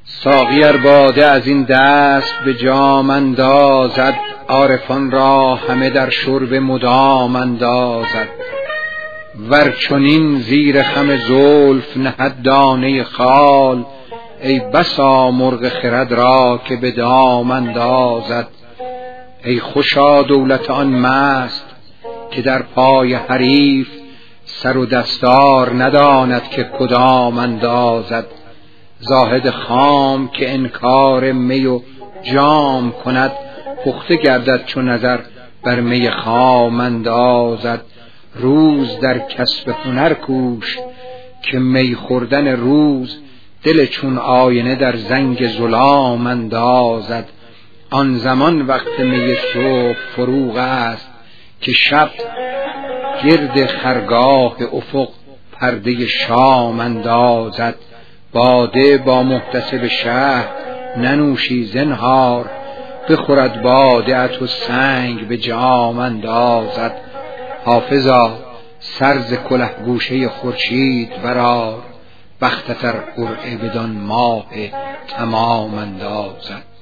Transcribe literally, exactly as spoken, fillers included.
ساقی ار باده از این دست به جام اندازد، عارفان را همه در شرب مدام اندازد. ور چنین زیر خم زلف نهد دانه خال، ای بسا مرغ خرد را که به دام اندازد. ای خوشا دولت آن مست که در پای حریف، سر و دستار نداند که کدام اندازد. زاهد خام که انکار می و جام کند، پخته گردد چو نظر بر می خام اندازد. روز در کسب هنر کوش که می خوردن روز، دل چون آینه در زنگ ظلام اندازد. آن زمان وقت می صبح فروغ است که شب گرد خرگاه افق پرده شام اندازد. باده با محتسب شهر ننوشی زنهار، بخورد باده ات و سنگ به جام اندازد. حافظا سر ز کله گوشه خورشید برآر، بختت ار قرعه بدان ماه تمام اندازد.